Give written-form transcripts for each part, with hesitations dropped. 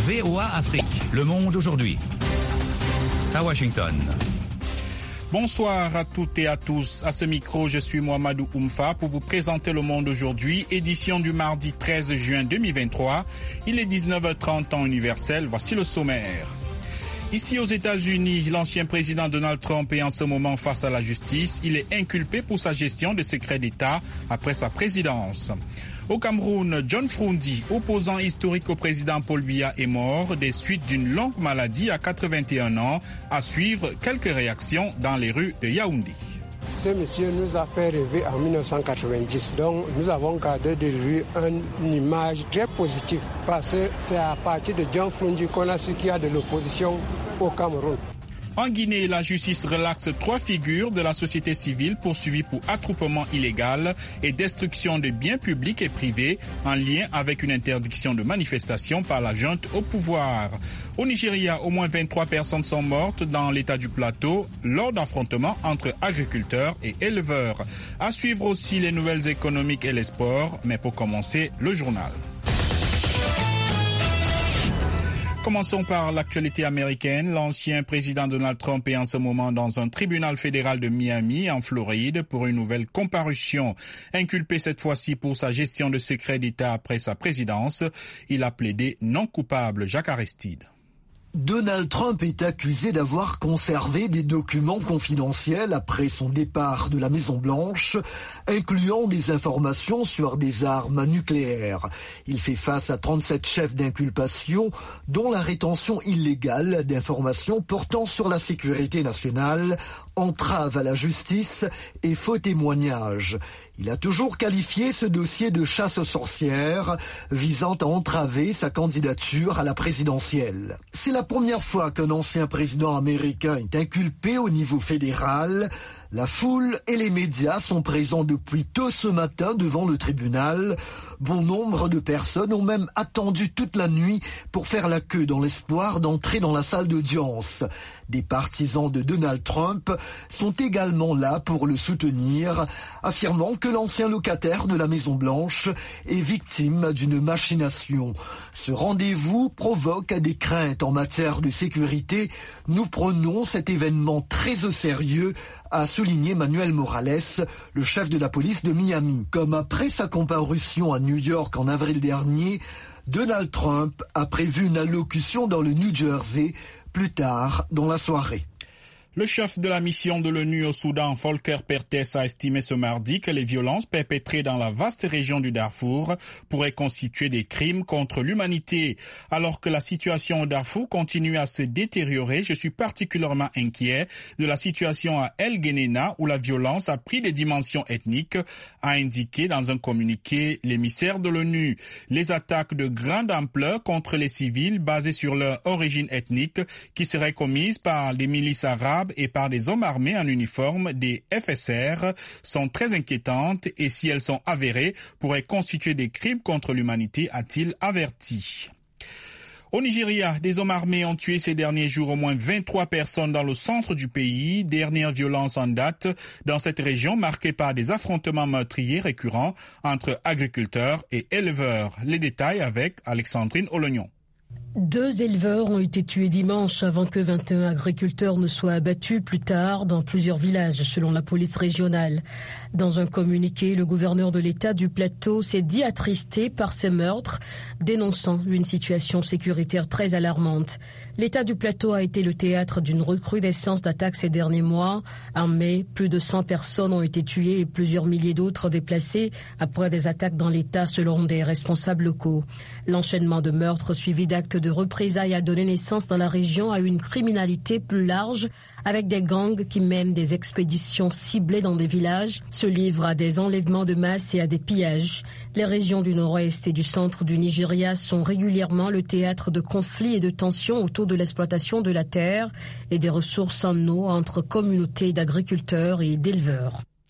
VOA Afrique, le monde aujourd'hui. À Washington. Bonsoir à toutes et à tous. À ce micro, je suis Mohamedou Oumfa pour vous présenter Le Monde aujourd'hui, édition du mardi 13 juin 2023. Il est 19h30 temps universel. Voici le sommaire. Ici aux États-Unis, l'ancien président Donald Trump est en ce moment face à la justice. Il est inculpé pour sa gestion de secrets d'État après sa présidence. Au Cameroun, John Froundi, opposant historique au président Paul Biya, est mort des suites d'une longue maladie à 81 ans. À suivre, quelques réactions dans les rues de Yaoundé. Ce monsieur nous a fait rêver en 1990, donc nous avons gardé de lui une image très positive parce que c'est à partir de John Froundi qu'on a su qu'il y a de l'opposition au Cameroun. En Guinée, la justice relaxe 3 figures de la société civile poursuivies pour attroupement illégal et destruction de biens publics et privés en lien avec une interdiction de manifestation par la junte au pouvoir. Au Nigeria, au moins 23 personnes sont mortes dans l'état du Plateau lors d'affrontements entre agriculteurs et éleveurs. À suivre aussi les nouvelles économiques et les sports, mais pour commencer, le journal. Commençons par l'actualité américaine. L'ancien président Donald Trump est en ce moment dans un tribunal fédéral de Miami, en Floride, pour une nouvelle comparution. Inculpé cette fois-ci pour sa gestion de secrets d'État après sa présidence, il a plaidé non coupable. Jacques Aristide. Donald Trump est accusé d'avoir conservé des documents confidentiels après son départ de la Maison-Blanche, incluant des informations sur des armes nucléaires. Il fait face à 37 chefs d'inculpation, dont la rétention illégale d'informations portant sur la sécurité nationale, entrave à la justice et faux témoignages. Il a toujours qualifié ce dossier de chasse aux sorcières, visant à entraver sa candidature à la présidentielle. C'est la première fois qu'un ancien président américain est inculpé au niveau fédéral. La foule et les médias sont présents depuis tôt ce matin devant le tribunal. Bon nombre de personnes ont même attendu toute la nuit pour faire la queue dans l'espoir d'entrer dans la salle d'audience. Des partisans de Donald Trump sont également là pour le soutenir, affirmant que l'ancien locataire de la Maison-Blanche est victime d'une machination. Ce rendez-vous provoque des craintes en matière de sécurité. Nous prenons cet événement très au sérieux, a souligné Manuel Morales, le chef de la police de Miami. Comme après sa comparution à New York en avril dernier, Donald Trump a prévu une allocution dans le New Jersey plus tard dans la soirée. Le chef de la mission de l'ONU au Soudan, Volker Perthes, a estimé ce mardi que les violences perpétrées dans la vaste région du Darfour pourraient constituer des crimes contre l'humanité. Alors que la situation au Darfour continue à se détériorer, je suis particulièrement inquiet de la situation à El Geneina où la violence a pris des dimensions ethniques, a indiqué dans un communiqué l'émissaire de l'ONU. Les attaques de grande ampleur contre les civils basées sur leur origine ethnique qui seraient commises par les milices arabes et par des hommes armés en uniforme des FSR sont très inquiétantes et si elles sont avérées pourraient constituer des crimes contre l'humanité, a-t-il averti. Au Nigeria, des hommes armés ont tué ces derniers jours au moins 23 personnes dans le centre du pays, dernière violence en date dans cette région marquée par des affrontements meurtriers récurrents entre agriculteurs et éleveurs. Les détails avec Alexandrine Olognon. 2 éleveurs ont été tués dimanche avant que 21 agriculteurs ne soient abattus plus tard dans plusieurs villages, selon la police régionale. Dans un communiqué, le gouverneur de l'État du Plateau s'est dit attristé par ces meurtres, dénonçant une situation sécuritaire très alarmante. L'État du Plateau a été le théâtre d'une recrudescence d'attaques ces derniers mois. En mai, plus de 100 personnes ont été tuées et plusieurs milliers d'autres déplacées après des attaques dans l'État, selon des responsables locaux. L'enchaînement de meurtres suivi d'actes de représailles a donné naissance dans la région à une criminalité plus large, avec des gangs qui mènent des expéditions ciblées dans des villages, se livrent à des enlèvements de masse et à des pillages. Les régions du nord-ouest et du centre du Nigeria sont régulièrement le théâtre de conflits et de tensions autour de l'exploitation de la terre et des ressources en eau entre communautés d'agriculteurs et d'éleveurs.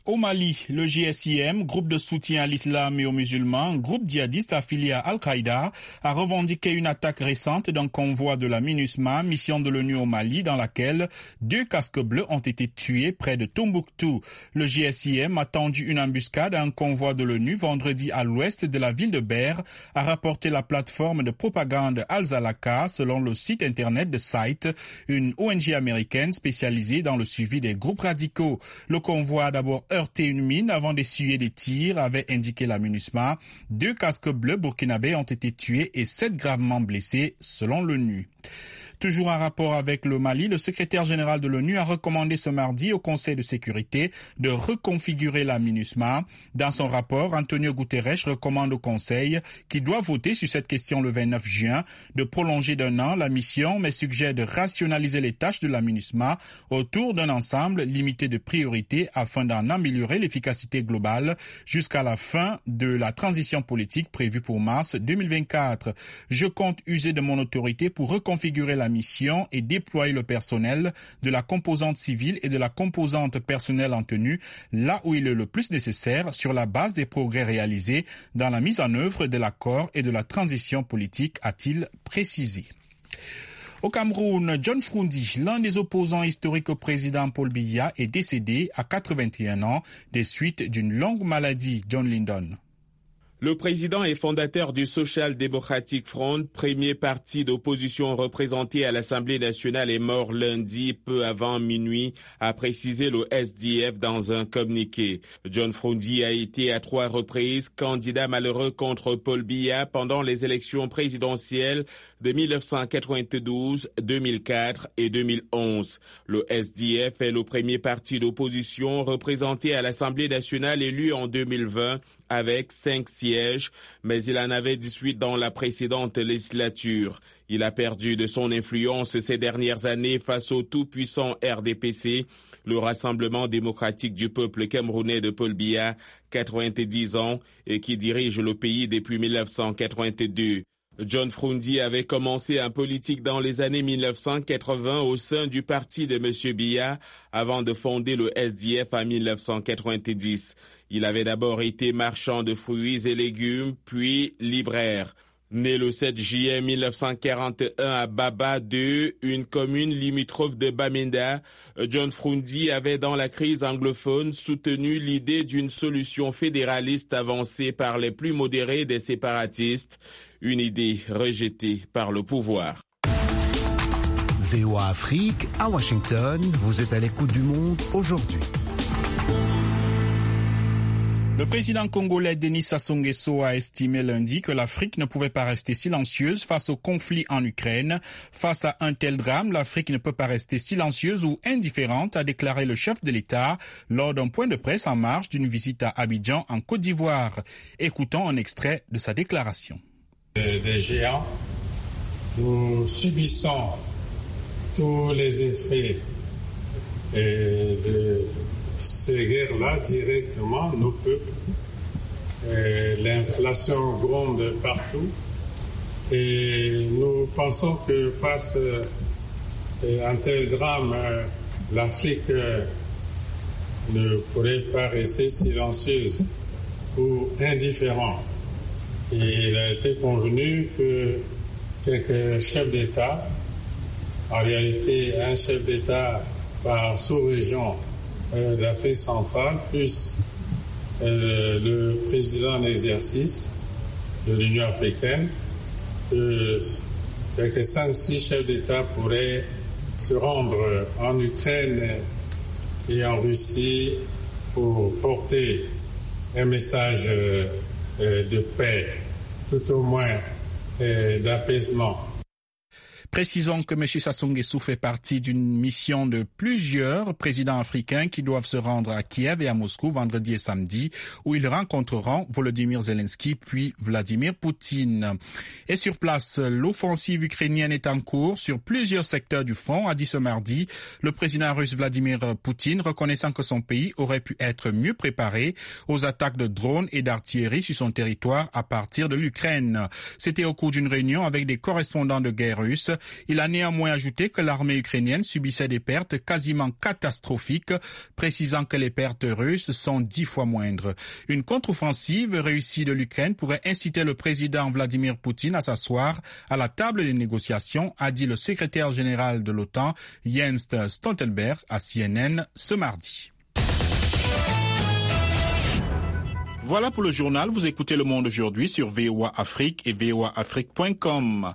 Au Mali, le GSIM, groupe de soutien à l'islam et aux musulmans, groupe djihadiste affilié à Al-Qaïda, a revendiqué une attaque récente d'un convoi de la MINUSMA, mission de l'ONU au Mali, dans laquelle 2 casques bleus ont été tués près de Tombouctou. Le GSIM a tendu une embuscade à un convoi de l'ONU vendredi à l'ouest de la ville de Ber, a rapporté la plateforme de propagande Al-Zalaka selon le site internet de Sight, une ONG américaine spécialisée dans le suivi des groupes radicaux. Le convoi a d'abord heurté une mine avant d'essuyer des tirs, avait indiqué la MINUSMA. 2 casques bleus burkinabés ont été tués et 7 gravement blessés, selon l'ONU. Toujours en rapport avec le Mali, le secrétaire général de l'ONU a recommandé ce mardi au Conseil de sécurité de reconfigurer la MINUSMA. Dans son rapport, Antonio Guterres recommande au Conseil, qui doit voter sur cette question le 29 juin, de prolonger d'1 an la mission, mais suggère de rationaliser les tâches de la MINUSMA autour d'un ensemble limité de priorités afin d'en améliorer l'efficacité globale jusqu'à la fin de la transition politique prévue pour mars 2024. Je compte user de mon autorité pour reconfigurer la mission et déployer le personnel de la composante civile et de la composante personnelle en tenue là où il est le plus nécessaire sur la base des progrès réalisés dans la mise en œuvre de l'accord et de la transition politique, a-t-il précisé. Au Cameroun, John Frundi, l'un des opposants historiques au président Paul Biya, est décédé à 81 ans des suites d'une longue maladie. John Lyndon. Le président et fondateur du Social Democratic Front, premier parti d'opposition représenté à l'Assemblée nationale, est mort lundi peu avant minuit, a précisé le SDF dans un communiqué. John Frundi a été à 3 reprises candidat malheureux contre Paul Biya pendant les élections présidentielles de 1992, 2004 et 2011. Le SDF est le premier parti d'opposition représenté à l'Assemblée nationale élu en 2020 avec 5 sièges, mais il en avait 18 dans la précédente législature. Il a perdu de son influence ces dernières années face au tout-puissant RDPC, le Rassemblement démocratique du peuple camerounais de Paul Biya, 90 ans, et qui dirige le pays depuis 1982. John Frundi avait commencé en politique dans les années 1980 au sein du parti de M. Biya avant de fonder le SDF en 1990. Il avait d'abord été marchand de fruits et légumes, puis libraire. Né le 7 juillet 1941 à Baba 2, une commune limitrophe de Bamenda, John Frundi avait dans la crise anglophone soutenu l'idée d'une solution fédéraliste avancée par les plus modérés des séparatistes, une idée rejetée par le pouvoir. VOA Afrique, à Washington, vous êtes à l'écoute du monde aujourd'hui. Le président congolais Denis Sassou Nguesso a estimé lundi que l'Afrique ne pouvait pas rester silencieuse face au conflit en Ukraine. Face à un tel drame, l'Afrique ne peut pas rester silencieuse ou indifférente, a déclaré le chef de l'État lors d'un point de presse en marge d'une visite à Abidjan en Côte d'Ivoire. Écoutons un extrait de sa déclaration. Des géants, nous subissons tous les effets de ces guerres-là directement, nos peuples. L'inflation gronde partout et nous pensons que face à un tel drame, l'Afrique ne pourrait pas rester silencieuse ou indifférente. Et il a été convenu que quelques chefs d'État, en réalité un chef d'État par sous-région d'Afrique centrale, plus le président en exercice de l'Union africaine, quelques 5-6 chefs d'État pourraient se rendre en Ukraine et en Russie pour porter un message de paix, tout au moins d'apaisement. Précisons que M. Sassou Nguesso fait partie d'une mission de plusieurs présidents africains qui doivent se rendre à Kiev et à Moscou vendredi et samedi, où ils rencontreront Volodymyr Zelensky puis Vladimir Poutine. Et sur place, l'offensive ukrainienne est en cours sur plusieurs secteurs du front, a dit ce mardi le président russe Vladimir Poutine, reconnaissant que son pays aurait pu être mieux préparé aux attaques de drones et d'artillerie sur son territoire à partir de l'Ukraine. C'était au cours d'une réunion avec des correspondants de guerre russes Il a néanmoins ajouté que l'armée ukrainienne subissait des pertes quasiment catastrophiques, précisant que les pertes russes sont 10 fois moindres. Une contre-offensive réussie de l'Ukraine pourrait inciter le président Vladimir Poutine à s'asseoir à la table des négociations, a dit le secrétaire général de l'OTAN, Jens Stoltenberg, à CNN ce mardi. Voilà pour le journal. Vous écoutez Le Monde aujourd'hui sur VOA Afrique et voaafrique.com.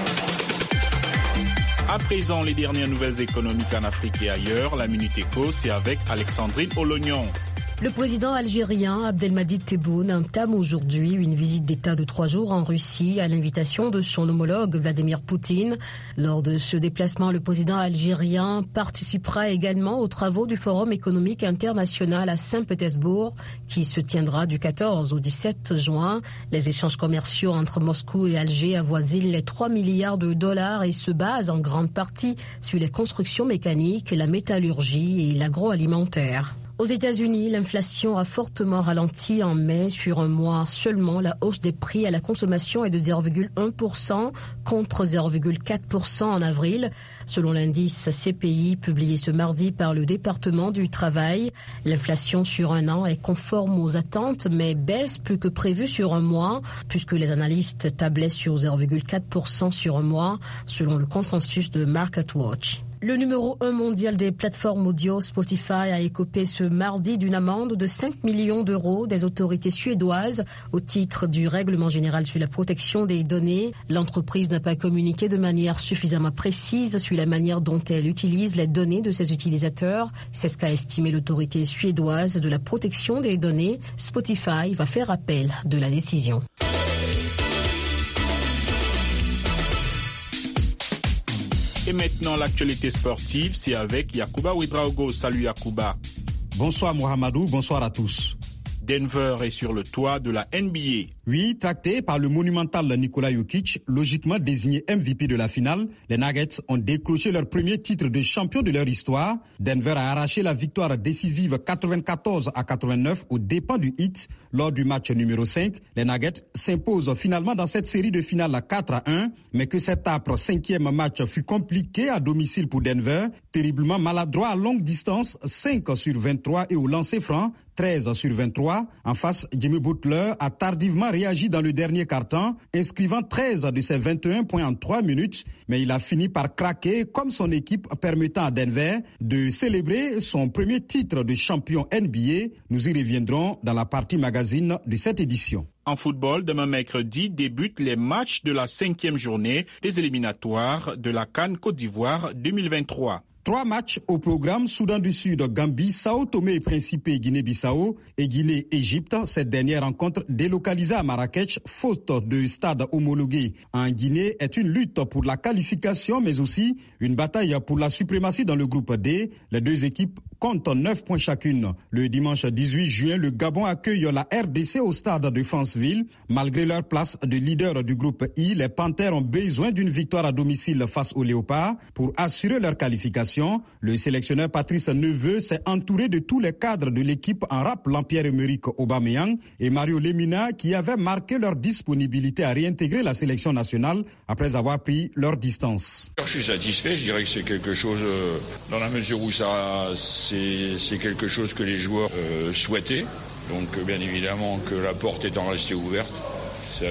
À présent, les dernières nouvelles économiques en Afrique et ailleurs. La Minute Éco, c'est avec Alexandrine Olognon. Le président algérien Abdelmadjid Tebboune entame aujourd'hui une visite d'État de 3 jours en Russie à l'invitation de son homologue Vladimir Poutine. Lors de ce déplacement, le président algérien participera également aux travaux du Forum économique international à Saint-Pétersbourg qui se tiendra du 14 au 17 juin. Les échanges commerciaux entre Moscou et Alger avoisinent les 3 milliards de dollars et se basent en grande partie sur les constructions mécaniques, la métallurgie et l'agroalimentaire. Aux États-Unis, l'inflation a fortement ralenti en mai. Sur un mois seulement, la hausse des prix à la consommation est de 0,1% contre 0,4% en avril. Selon l'indice CPI publié ce mardi par le département du travail, l'inflation sur un an est conforme aux attentes mais baisse plus que prévu sur un mois puisque les analystes tablaient sur 0,4% sur un mois selon le consensus de MarketWatch. Le numéro 1 mondial des plateformes audio, Spotify, a écopé ce mardi d'une amende de 5 millions d'euros des autorités suédoises au titre du règlement général sur la protection des données. L'entreprise n'a pas communiqué de manière suffisamment précise sur la manière dont elle utilise les données de ses utilisateurs. C'est ce qu'a estimé l'autorité suédoise de la protection des données. Spotify va faire appel de la décision. Et maintenant, l'actualité sportive, c'est avec Yacouba Ouedraogo. Salut Yacouba. Bonsoir Mohamedou, bonsoir à tous. Denver est sur le toit de la NBA. Oui, tracté par le monumental Nikola Jokic, logiquement désigné MVP de la finale, les Nuggets ont décroché leur premier titre de champion de leur histoire. Denver a arraché la victoire décisive 94-89 aux dépens du Heat lors du match numéro 5. Les Nuggets s'imposent finalement dans cette série de finale 4-1, mais que cet âpre 5e match fut compliqué à domicile pour Denver, terriblement maladroit à longue distance, 5 sur 23 et au lancer franc, 13 sur 23. En face, Jimmy Butler a tardivement réagi dans le dernier quart-temps, inscrivant 13 de ses 21 points en 3 minutes, mais il a fini par craquer comme son équipe, permettant à Denver de célébrer son premier titre de champion NBA. Nous y reviendrons dans la partie magazine de cette édition. En football, demain mercredi, débutent les matchs de la 5e journée des éliminatoires de la CAN Côte d'Ivoire 2023. 3 matchs au programme: Soudan du Sud, Gambie, Sao Tomé et Principe, Guinée-Bissau et Guinée-Égypte. Cette dernière rencontre délocalisée à Marrakech, faute de stade homologué en Guinée, est une lutte pour la qualification mais aussi une bataille pour la suprématie dans le groupe D. Les deux équipes comptent 9 points chacune. Le dimanche 18 juin, le Gabon accueille la RDC au stade de Franceville. Malgré leur place de leader du groupe I, les Panthères ont besoin d'une victoire à domicile face aux Léopards pour assurer leur qualification. Le sélectionneur Patrice Neveu s'est entouré de tous les cadres de l'équipe en rappelant Pierre-Emerick Aubameyang et Mario Lemina qui avaient marqué leur disponibilité à réintégrer la sélection nationale après avoir pris leur distance. Je suis satisfait, je dirais que c'est quelque chose dans la mesure où c'est quelque chose que les joueurs souhaitaient. Donc bien évidemment que la porte étant restée ouverte, c'est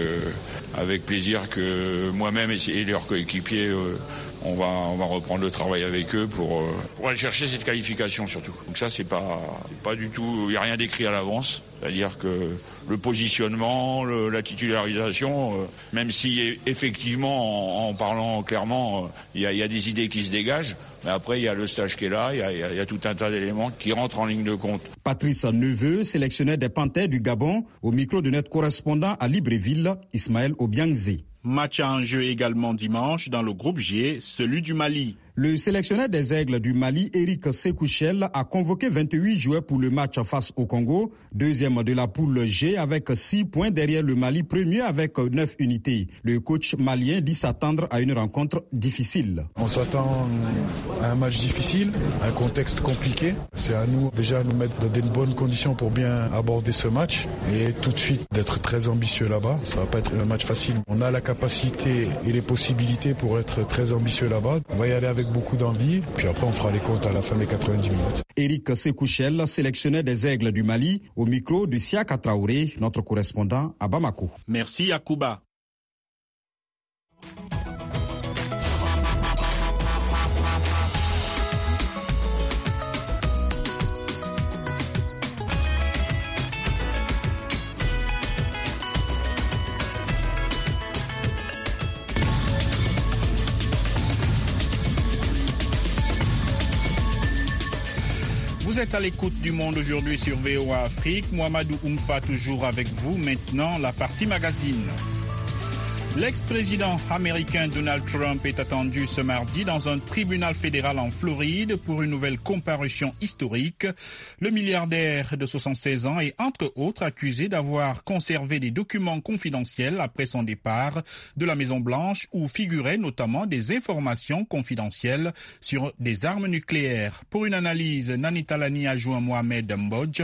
avec plaisir que moi-même et leurs coéquipiers on va reprendre le travail avec eux pour aller chercher cette qualification surtout. Donc ça c'est pas du tout, il n'y a rien d'écrit à l'avance. C'est-à-dire que le positionnement, la titularisation, même si effectivement en parlant clairement, il y a des idées qui se dégagent, mais après il y a le stage qui est là, il y a tout un tas d'éléments qui rentrent en ligne de compte. Patrice Neveu, sélectionneur des Panthères du Gabon, au micro de notre correspondant à Libreville, Ismaël Obiangzé. Match à enjeu également dimanche dans le groupe G, celui du Mali. Le sélectionneur des Aigles du Mali, Eric Sekouchel, a convoqué 28 joueurs pour le match face au Congo, deuxième de la poule G avec 6 points derrière le Mali, premier avec 9 unités. Le coach malien dit s'attendre à une rencontre difficile. On s'attend à un match difficile, un contexte compliqué. C'est à nous déjà nous mettre dans de bonnes conditions pour bien aborder ce match et tout de suite d'être très ambitieux là-bas. Ça va pas être un match facile. On a la capacité et les possibilités pour être très ambitieux là-bas. On va y aller avec beaucoup d'envie, puis après on fera les comptes à la fin des 90 minutes. Eric Sekouchel, sélectionneur des Aigles du Mali, au micro de Siaka Traoré, notre correspondant à Bamako. Merci Yacouba. Vous êtes à l'écoute du Monde aujourd'hui sur VOA Afrique. Mohamedou Oumfa toujours avec vous. Maintenant, la partie magazine. L'ex-président américain Donald Trump est attendu ce mardi dans un tribunal fédéral en Floride pour une nouvelle comparution historique. Le milliardaire de 76 ans est entre autres accusé d'avoir conservé des documents confidentiels après son départ de la Maison-Blanche où figuraient notamment des informations confidentielles sur des armes nucléaires. Pour une analyse, Nani Talani a joint Mohamed Mbodj,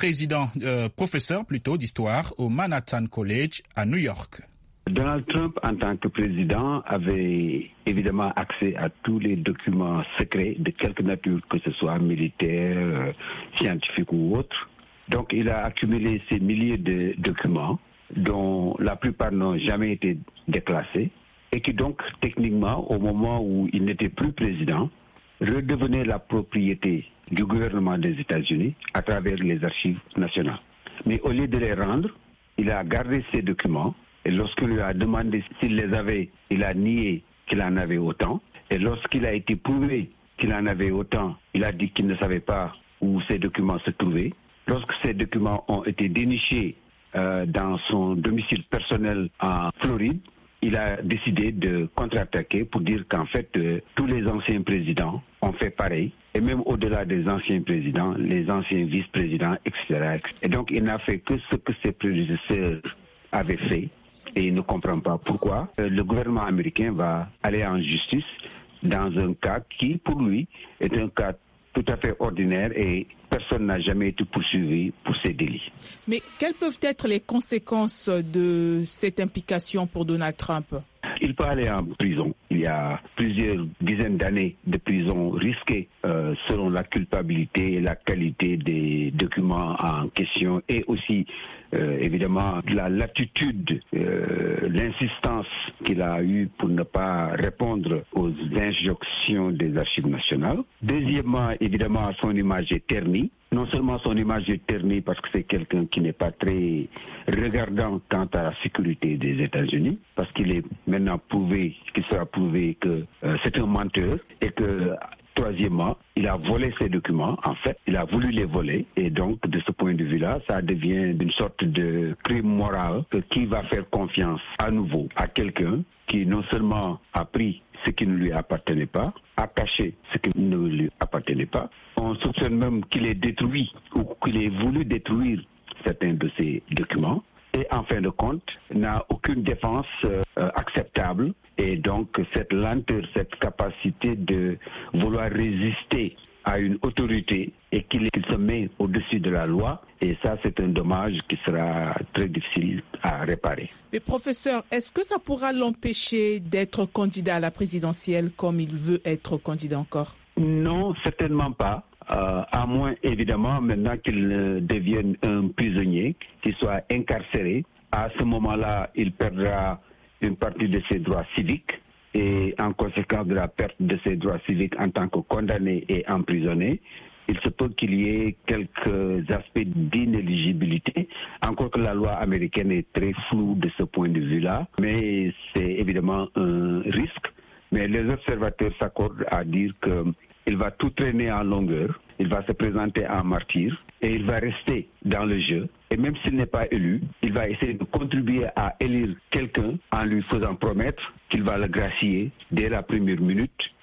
professeur d'histoire au Manhattan College à New York. Donald Trump, en tant que président, avait évidemment accès à tous les documents secrets de quelque nature, que ce soit militaire, scientifique ou autre. Donc, il a accumulé ces milliers de documents, dont la plupart n'ont jamais été déclassés, et qui donc, techniquement, au moment où il n'était plus président, redevenaient la propriété du gouvernement des États-Unis à travers les archives nationales. Mais au lieu de les rendre, il a gardé ces documents. Et lorsqu'on lui a demandé s'il les avait, il a nié qu'il en avait autant. Et lorsqu'il a été prouvé qu'il en avait autant, il a dit qu'il ne savait pas où ces documents se trouvaient. Lorsque ces documents ont été dénichés dans son domicile personnel en Floride, il a décidé de contre-attaquer pour dire qu'en fait, tous les anciens présidents ont fait pareil. Et même au-delà des anciens présidents, les anciens vice-présidents, etc. Et donc, il n'a fait que ce que ses prédécesseurs avaient fait. Et il ne comprend pas pourquoi le gouvernement américain va aller en justice dans un cas qui, pour lui, est un cas tout à fait ordinaire et personne n'a jamais été poursuivi pour ces délits. Mais quelles peuvent être les conséquences de cette implication pour Donald Trump ? Il peut aller en prison. Il y a plusieurs dizaines d'années de prison risquées selon la culpabilité et la qualité des documents en question et aussi évidemment la latitude, l'insistance qu'il a eue pour ne pas répondre aux injonctions des archives nationales. Deuxièmement, évidemment, son image est ternie. Non seulement son image est ternie parce que c'est quelqu'un qui n'est pas très regardant quant à la sécurité des États-Unis, parce qu'il est maintenant prouvé, qu'il sera prouvé que c'est un menteur et que, troisièmement, il a volé ces documents, en fait, il a voulu les voler et donc de ce point de vue-là, ça devient une sorte de crime moral que qui va faire confiance à nouveau à quelqu'un qui non seulement a pris ce qui ne lui appartenait pas, a caché ce qui ne lui appartenait pas. On soupçonne même qu'il ait détruit ou qu'il ait voulu détruire certains de ces documents et en fin de compte n'a aucune défense acceptable et donc cette lenteur, cette capacité de vouloir résister à une autorité et qu'il se met au-dessus de la loi. Et ça, c'est un dommage qui sera très difficile à réparer. Mais professeur, est-ce que ça pourra l'empêcher d'être candidat à la présidentielle comme il veut être candidat encore ? Non, certainement pas. À moins, évidemment, maintenant qu'il devienne un prisonnier, qu'il soit incarcéré. À ce moment-là, il perdra une partie de ses droits civiques. Et en conséquence de la perte de ses droits civiques en tant que condamné et emprisonné, il se peut qu'il y ait quelques aspects d'inéligibilité, encore que la loi américaine est très floue de ce point de vue-là, mais c'est évidemment un risque. Mais les observateurs s'accordent à dire qu'il va tout traîner en longueur, il va se présenter en martyr et il va rester dans le jeu. Et même s'il n'est pas élu, il va essayer de contribuer à élire quelqu'un en lui faisant promettre qu'il va le gracier dès la première minute où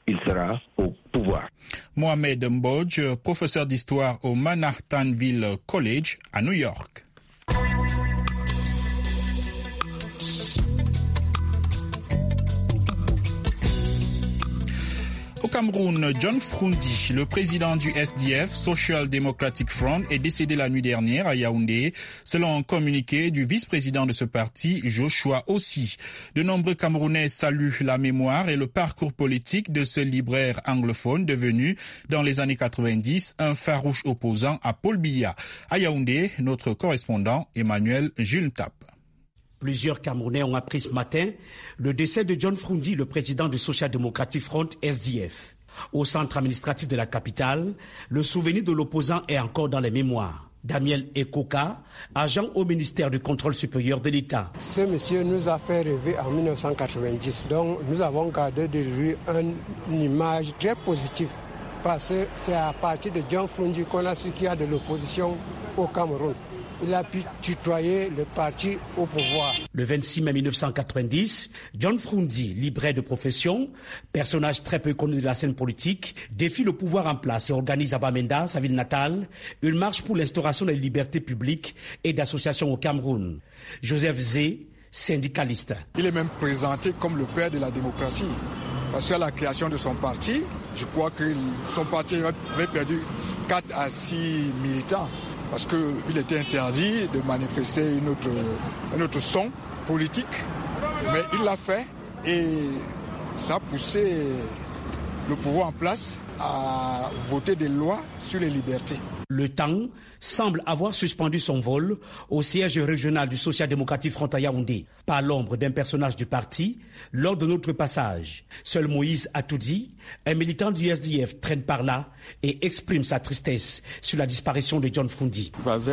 il sera au pouvoir. Mohamed Mbodj, professeur d'histoire au Manhattanville College à New York. Au Cameroun, John Frundi, le président du SDF, Social Democratic Front, est décédé la nuit dernière à Yaoundé, selon un communiqué du vice-président de ce parti, Joshua Ossi. De nombreux Camerounais saluent la mémoire et le parcours politique de ce libraire anglophone devenu, dans les années 90, un farouche opposant à Paul Biya. À Yaoundé, notre correspondant Emmanuel Jultap. Plusieurs Camerounais ont appris ce matin le décès de John Frundi, le président du Social Democratic Front SDF. Au centre administratif de la capitale, le souvenir de l'opposant est encore dans les mémoires. Daniel Ekoka, agent au ministère du Contrôle supérieur de l'État. Ce monsieur nous a fait rêver en 1990, donc nous avons gardé de lui une image très positive. Parce que c'est à partir de John Frundi qu'on a su qu'il y a de l'opposition au Cameroun. Il a pu tutoyer le parti au pouvoir. Le 26 mai 1990, John Frundi, libraire de profession, personnage très peu connu de la scène politique, défie le pouvoir en place et organise à Bamenda, sa ville natale, une marche pour l'instauration des libertés publiques et d'associations au Cameroun. Joseph Zé, syndicaliste. Il est même présenté comme le père de la démocratie. Parce qu'à la création de son parti, je crois que son parti avait perdu 4 à 6 militants. Parce qu'il était interdit de manifester un autre son politique. Mais il l'a fait et ça a poussé le pouvoir en place à voter des lois sur les libertés. Le temps semble avoir suspendu son vol au siège régional du Social Democratic Front à Yaoundé, par l'ombre d'un personnage du parti, lors de notre passage. Seul Moïse Atoudi, un militant du SDF, traîne par là et exprime sa tristesse sur la disparition de John Frundi.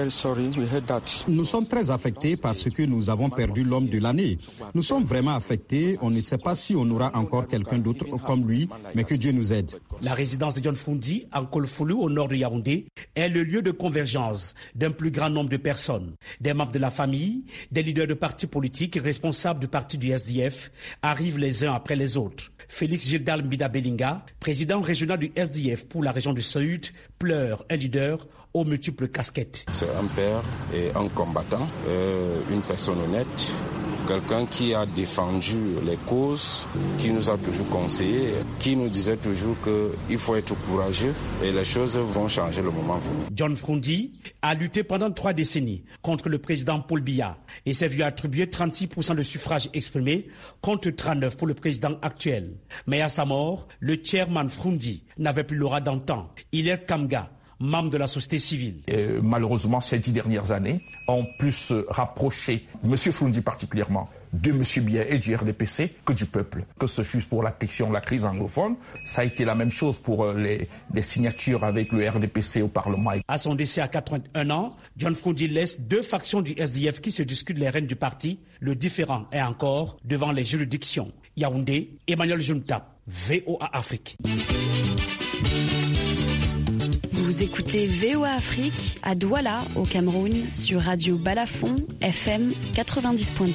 Nous sommes très affectés parce que nous avons perdu l'homme de l'année. Nous sommes vraiment affectés. On ne sait pas si on aura encore quelqu'un d'autre comme lui, mais que Dieu nous aide. La résidence de John Frundi, en Kolfoulou, au nord de Yaoundé, est le lieu de convergence d'un plus grand nombre de personnes. Des membres de la famille, des leaders de partis politiques et responsables du parti du SDF arrivent les uns après les autres. Félix Gildal Mbida Belinga, président régional du SDF pour la région du Sud, pleure un leader aux multiples casquettes. C'est un père et un combattant, une personne honnête, quelqu'un qui a défendu les causes, qui nous a toujours conseillé, qui nous disait toujours qu'il faut être courageux et les choses vont changer le moment venu. John Frundi a lutté pendant 3 décennies contre le président Paul Biya et s'est vu attribuer 36% de suffrages exprimés contre 39% pour le président actuel. Mais à sa mort, le chairman Frundi n'avait plus l'aura d'antan. Hilaire Kamga, membre de la société civile. Malheureusement, ces 10 dernières années ont plus rapproché M. Frundi particulièrement de M. Biya et du RDPC que du peuple. Que ce fût pour la question de la crise anglophone, ça a été la même chose pour les signatures avec le RDPC au Parlement. À son décès à 81 ans, John Frundi laisse 2 factions du SDF qui se discutent les rênes du parti. Le différend est encore devant les juridictions. Yaoundé, Emmanuel Junta, VOA Afrique. Vous écoutez VOA Afrique à Douala, au Cameroun, sur Radio Balafon, FM 90.2.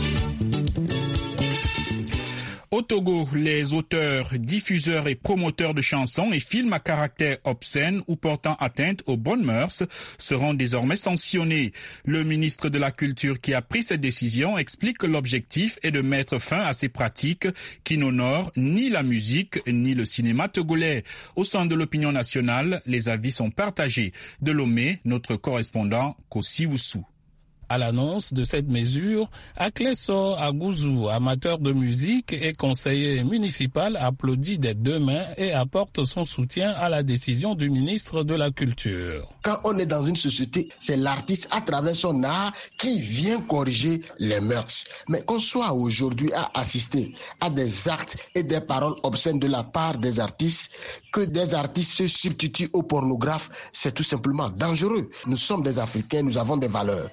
Au Togo, les auteurs, diffuseurs et promoteurs de chansons et films à caractère obscène ou portant atteinte aux bonnes mœurs seront désormais sanctionnés. Le ministre de la Culture qui a pris cette décision explique que l'objectif est de mettre fin à ces pratiques qui n'honorent ni la musique ni le cinéma togolais. Au sein de l'opinion nationale, les avis sont partagés. De Lomé, notre correspondant Kossi Oussou. À l'annonce de cette mesure, Akleso Agouzou, amateur de musique et conseiller municipal, applaudit des 2 mains et apporte son soutien à la décision du ministre de la Culture. Quand on est dans une société, c'est l'artiste à travers son art qui vient corriger les mœurs. Mais qu'on soit aujourd'hui à assister à des actes et des paroles obscènes de la part des artistes, que des artistes se substituent aux pornographes, c'est tout simplement dangereux. Nous sommes des Africains, nous avons des valeurs et nous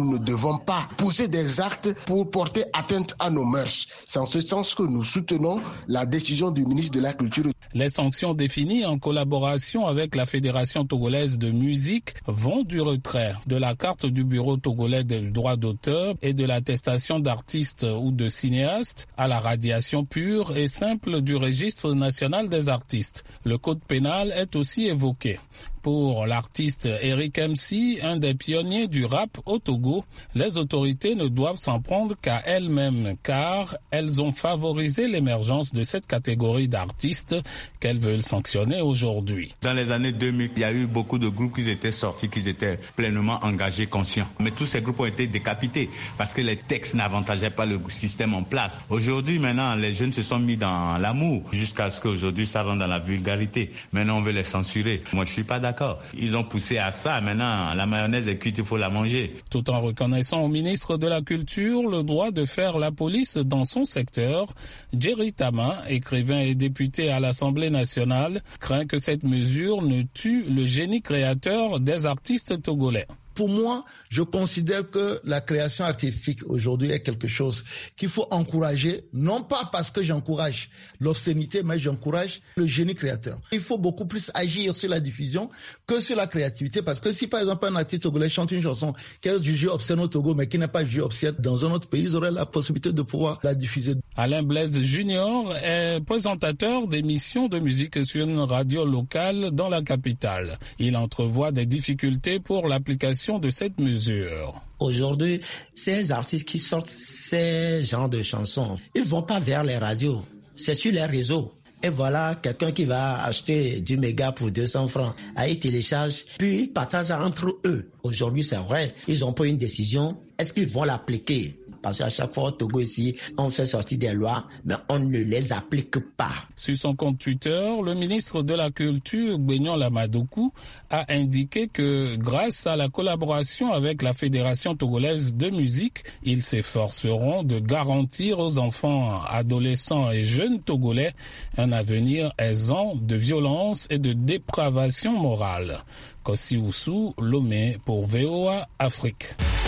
nous ne devons pas poser des actes pour porter atteinte à nos mœurs. C'est en ce sens que nous soutenons la décision du ministre de la Culture. Les sanctions définies en collaboration avec la Fédération togolaise de musique vont du retrait de la carte du bureau togolais des droits d'auteur et de l'attestation d'artiste ou de cinéaste à la radiation pure et simple du registre national des artistes. Le code pénal est aussi évoqué. Pour l'artiste Eric MC, un des pionniers du rap au Togo, les autorités ne doivent s'en prendre qu'à elles-mêmes car elles ont favorisé l'émergence de cette catégorie d'artistes qu'elles veulent sanctionner aujourd'hui. Dans les années 2000, il y a eu beaucoup de groupes qui étaient sortis, qui étaient pleinement engagés, conscients. Mais tous ces groupes ont été décapités parce que les textes n'avantageaient pas le système en place. Aujourd'hui, maintenant, les jeunes se sont mis dans l'amour jusqu'à ce qu'aujourd'hui ça rentre dans la vulgarité. Maintenant, on veut les censurer. Moi, je suis pas d'accord. Ils ont poussé à ça. Maintenant, la mayonnaise est cuite, il faut la manger. Tout en reconnaissant au ministre de la Culture le droit de faire la police dans son secteur, Jerry Tama, écrivain et député à l'Assemblée nationale, craint que cette mesure ne tue le génie créateur des artistes togolais. Pour moi, je considère que la création artistique aujourd'hui est quelque chose qu'il faut encourager, non pas parce que j'encourage l'obscénité, mais j'encourage le génie créateur. Il faut beaucoup plus agir sur la diffusion que sur la créativité, parce que si par exemple un artiste togolais chante une chanson qui est jugée obscène au Togo, mais qui n'est pas jugée obscène dans un autre pays, ils auraient la possibilité de pouvoir la diffuser. Alain Blaise Junior est présentateur d'émissions de musique sur une radio locale dans la capitale. Il entrevoit des difficultés pour l'application de cette mesure. Aujourd'hui, ces artistes qui sortent ces genres de chansons, ils vont pas vers les radios, c'est sur les réseaux. Et voilà, quelqu'un qui va acheter du méga pour 200 francs, il télécharge, puis ils partagent entre eux. Aujourd'hui, c'est vrai, ils ont pris une décision, est-ce qu'ils vont l'appliquer ? Parce qu'à chaque fois au Togo ici, on fait sortir des lois, mais on ne les applique pas. Sur son compte Twitter, le ministre de la Culture, Gbegnon Lamadoukou, a indiqué que grâce à la collaboration avec la Fédération togolaise de musique, ils s'efforceront de garantir aux enfants, adolescents et jeunes togolais un avenir exempt de violence et de dépravation morale. Kossi Oussou, Lomé pour VOA Afrique.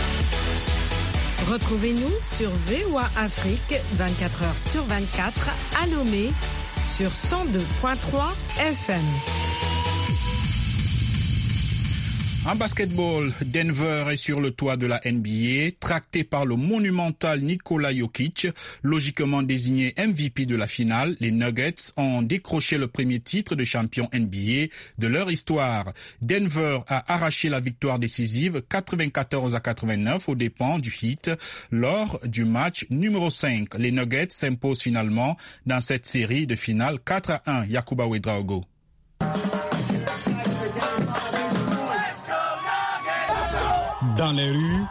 Retrouvez-nous sur VOA Afrique 24h/24 à Lomé sur 102.3 FM. En basketball, Denver est sur le toit de la NBA, tracté par le monumental Nikola Jokic. Logiquement désigné MVP de la finale, les Nuggets ont décroché le premier titre de champion NBA de leur histoire. Denver a arraché la victoire décisive 94-89 aux dépens du Heat lors du match numéro 5. Les Nuggets s'imposent finalement dans cette série de finale 4-1. Yacouba Ouedraogo. Dans les rues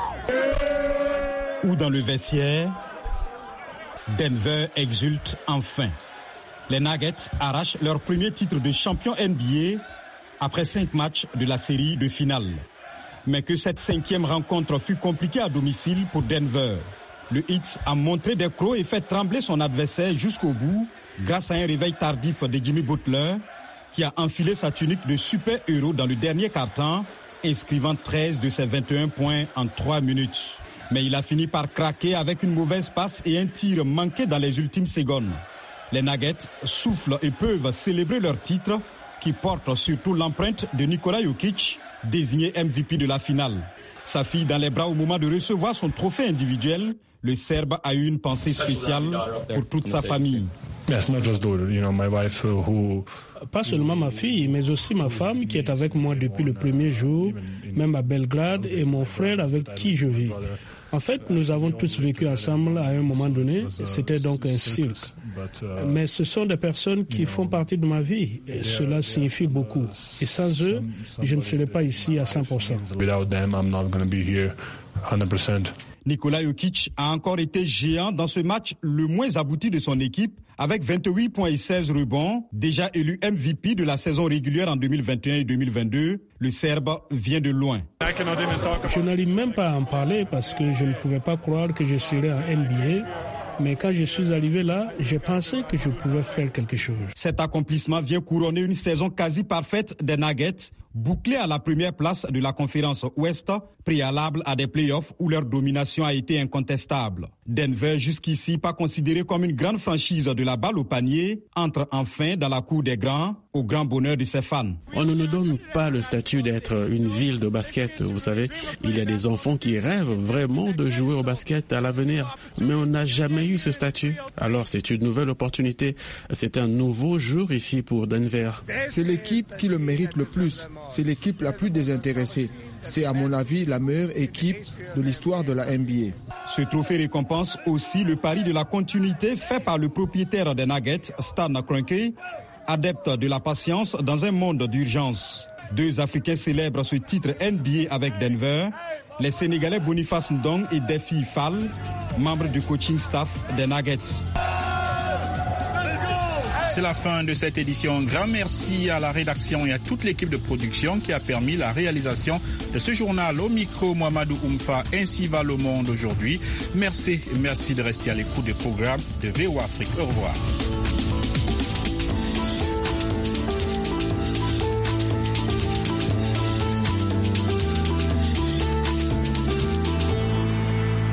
ou dans le vestiaire, Denver exulte enfin. Les Nuggets arrachent leur premier titre de champion NBA après 5 matchs de la série de finale. Mais que cette 5e rencontre fut compliquée à domicile pour Denver. Le Heat a montré des crocs et fait trembler son adversaire jusqu'au bout grâce à un réveil tardif de Jimmy Butler qui a enfilé sa tunique de super-héros dans le dernier quart-temps, inscrivant 13 de ses 21 points en 3 minutes. Mais il a fini par craquer avec une mauvaise passe et un tir manqué dans les ultimes secondes. Les Nuggets soufflent et peuvent célébrer leur titre qui porte surtout l'empreinte de Nikola Jokic, désigné MVP de la finale. Sa fille dans les bras au moment de recevoir son trophée individuel, le Serbe a eu une pensée spéciale pour toute sa famille. Pas seulement ma fille, mais aussi ma femme qui est avec moi depuis le premier jour, même à Belgrade, et mon frère avec qui je vis. En fait, nous avons tous vécu ensemble à un moment donné, c'était donc un cirque. Mais ce sont des personnes qui font partie de ma vie, et cela signifie beaucoup. Et sans eux, je ne serais pas ici à 100%. Nikola Jokic a encore été géant dans ce match le moins abouti de son équipe, avec 28 points et 16 rebonds, déjà élu MVP de la saison régulière en 2021 et 2022. Le Serbe vient de loin. Je n'arrive même pas à en parler parce que je ne pouvais pas croire que je serais en NBA. Mais quand je suis arrivé là, j'ai pensé que je pouvais faire quelque chose. Cet accomplissement vient couronner une saison quasi parfaite des Nuggets, bouclés à la première place de la conférence Ouest, préalable à des playoffs où leur domination a été incontestable. Denver, jusqu'ici pas considéré comme une grande franchise de la balle au panier, entre enfin dans la cour des grands, au grand bonheur de ses fans. On ne nous donne pas le statut d'être une ville de basket, vous savez. Il y a des enfants qui rêvent vraiment de jouer au basket à l'avenir, mais on n'a jamais eu ce statut. Alors c'est une nouvelle opportunité, c'est un nouveau jour ici pour Denver. C'est l'équipe qui le mérite le plus, c'est l'équipe la plus désintéressée. C'est à mon avis la meilleure équipe de l'histoire de la NBA. Ce trophée récompense aussi le pari de la continuité fait par le propriétaire des Nuggets, Stan Kroenke, adepte de la patience dans un monde d'urgence. 2 Africains célèbrent ce titre NBA avec Denver, les Sénégalais Boniface Ndong et Defi Fall, membres du coaching staff des Nuggets. C'est la fin de cette édition. Grand merci à la rédaction et à toute l'équipe de production qui a permis la réalisation de ce journal. Au micro, Mohamedou Oumfa, ainsi va le monde aujourd'hui. Merci de rester à l'écoute des programmes de VOA Afrique. Au revoir.